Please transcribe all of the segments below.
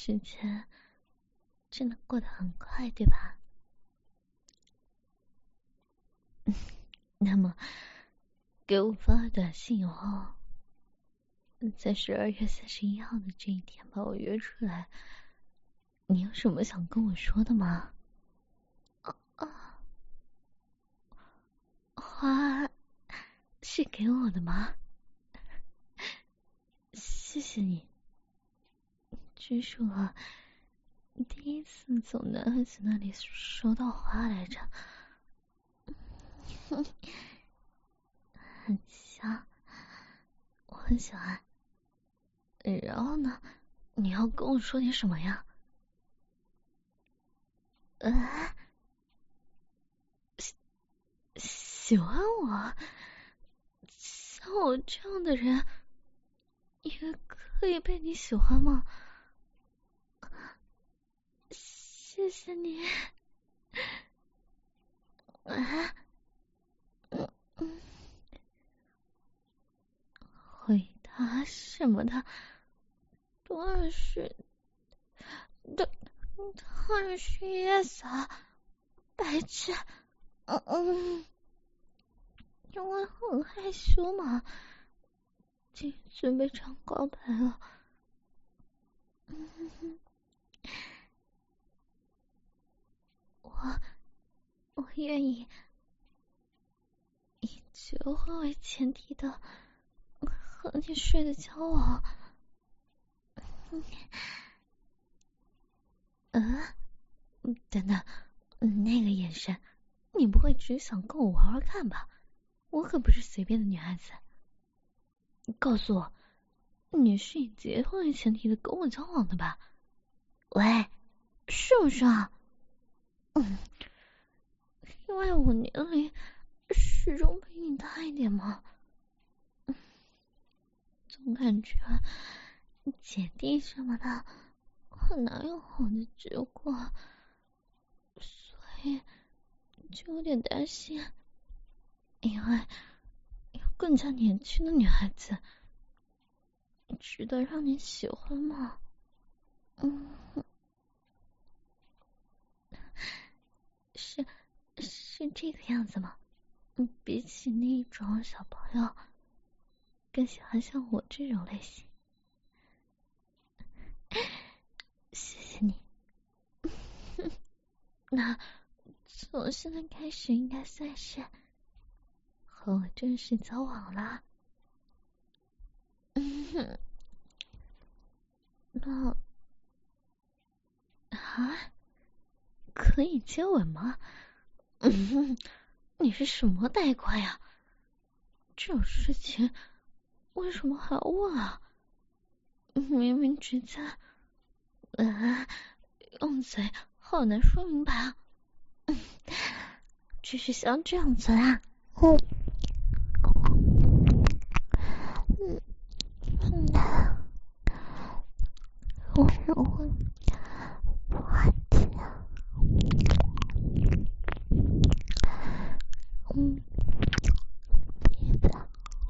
时间真的过得很快，对吧？那么给我发短信以后，在12月31号的这一天把我约出来，你有什么想跟我说的吗？花是给我的吗？谢谢你，这是我第一次从男孩子那里收到花来着，很香，我很喜欢。然后呢，你要跟我说点什么呀？喜欢我？像我这样的人也可以被你喜欢吗？谢谢你。回答什么的，当然是，当然是 yes 啊，白痴。因为很害羞嘛，就准备唱告白了。我愿意以结婚为前提的和你睡的交往。等等，那个眼神，你不会只想跟我玩玩看吧？我可不是随便的女孩子。告诉我，你是以结婚为前提的跟我交往的吧？喂，是不是啊？因为我年龄始终比你大一点嘛，总感觉姐弟什么的很难有好的结果，所以就有点担心，因为有更加年轻的女孩子值得让你喜欢吗？是这个样子吗？比起那种小朋友，更喜欢像我这种类型。谢谢你。那从现在开始应该算是和我正式交往啦。那可以接吻吗？你是什么呆瓜呀？这种事情为什么还要问啊？明明直接用嘴好难说明白啊。只是像这样子啊。我是会滑稽啊。别的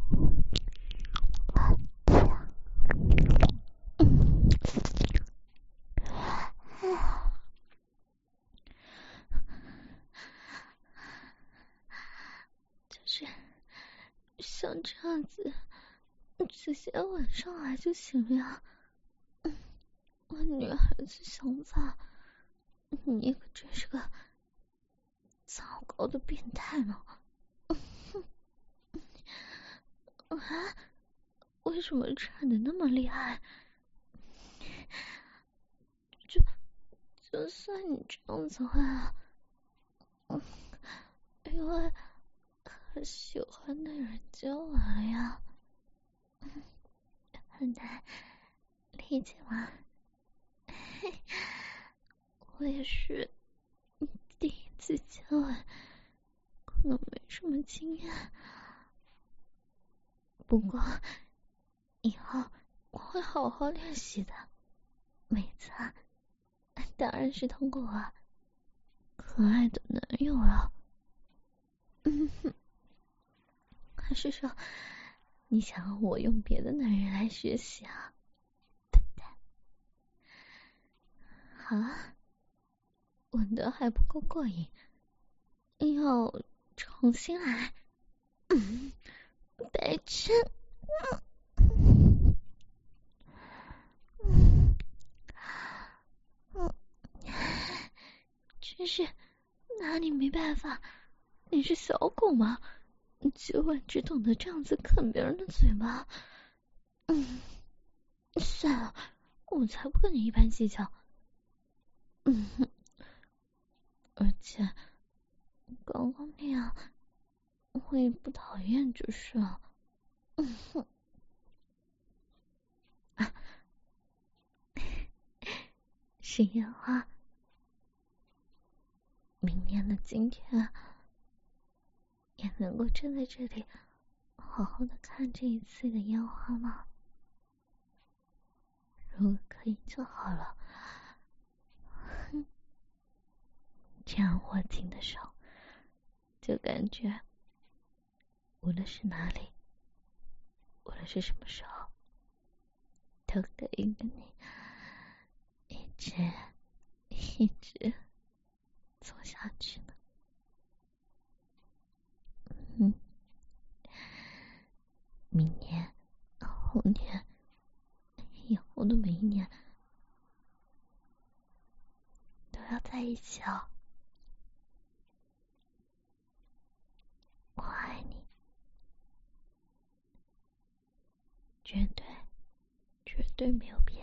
滑稽啊。就是像这样子，直接吻上来就行了。我女孩子想法，你可真是个糟糕的变态呢！为什么颤得那么厉害？就算你这样子会因为和喜欢的人交往了呀，很难理解吗？我也是第一次接吻，可能没什么经验，不过以后我会好好练习的。每次当然是通过我可爱的男友了。还是说你想要我用别的男人来学习啊？ 啊，吻得还不够过瘾，要重新来。白琛，真是拿你没办法。你是小狗吗？今晚只懂得这样子啃别人的嘴巴。算了，我才不跟你一般计较。而且刚刚那样我也不讨厌就是了。是烟花。明年的今天也能够站在这里好好的看这一次的烟花吗？如果可以就好了。这样握紧的手，就感觉无论是哪里，无论是什么时候，都可以跟你一直走下去呢。明年、后年、以后的每一年都要在一起哦。我爱你，绝对没有变。